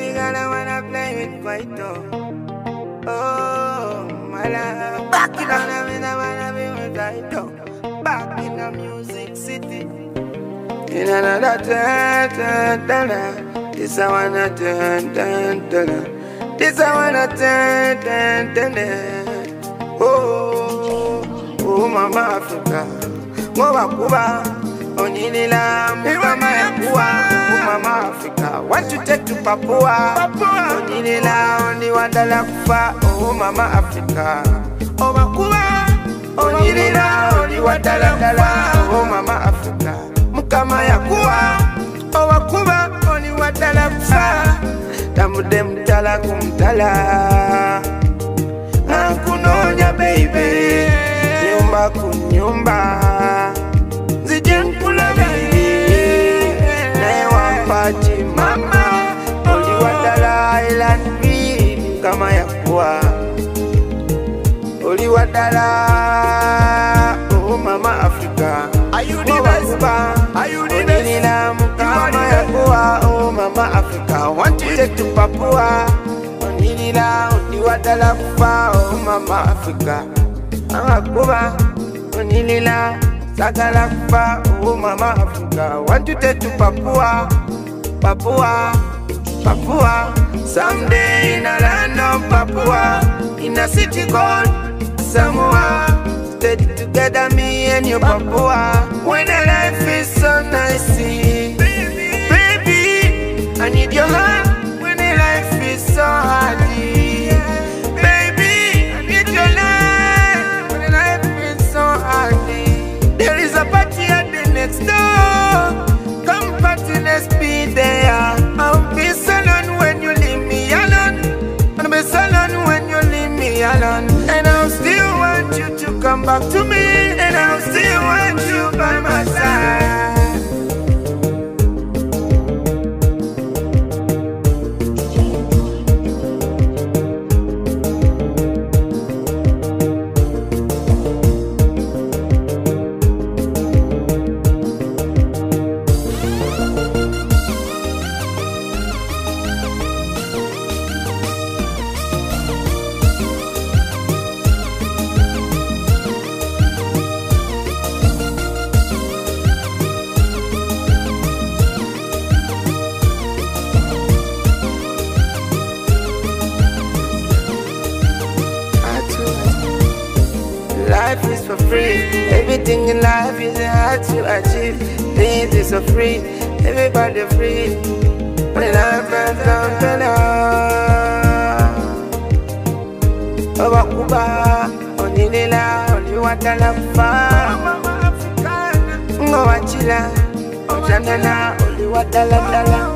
only girl I wanna play with quite oh, my love. Back in on I wanna be with quite back in the music city. In another turn, this I wanna turn. This I wanna turn. Oh, Mama Africa, Mama Cuba, Onilila, Mama Yakua, oh, Mama Africa. Want to take to Papua, Onilila, only $1 kufa, oh, Mama Africa. Oh, Makuba, Onilila, only $1 oh, Mama Africa. Mukama Yakua, oh, Makuba, only $1 kufa. Tamudem tala kumtala. Nakunonya baby, nyumba kunyumba. Zijenkula baby, newampachi mama. Oli wadala island beat kama yakua. Oli wadala, oh Mama Africa. Are you the best? Are you the best? Kama yakua, oh Mama Africa. Want to take to Papua. Onilila, wadala kufa, oh Mama Africa. Amakuba, Onilila, sagala kufa, oh Mama Africa. Want to take to Papua. Someday in a land of Papua, in a city called Samoa. Steady together, me and your Papua. When a life is so nice, baby, I need your hand. When a life is so hard, baby, I need your life. When a life is so hard, there is a party at the next door. Come party, let's be there. I'll be so alone when you leave me alone. I'll be so alone when you leave me alone. And I'll still want you to come back to me. And I'll still want you by my side. Life is for free. Everything in life is hard to achieve. Things is for free. Everybody free. When life is down, Oba Kuba, Onilila, only $1 kufa. Ngowachila, Ojandana, only $1.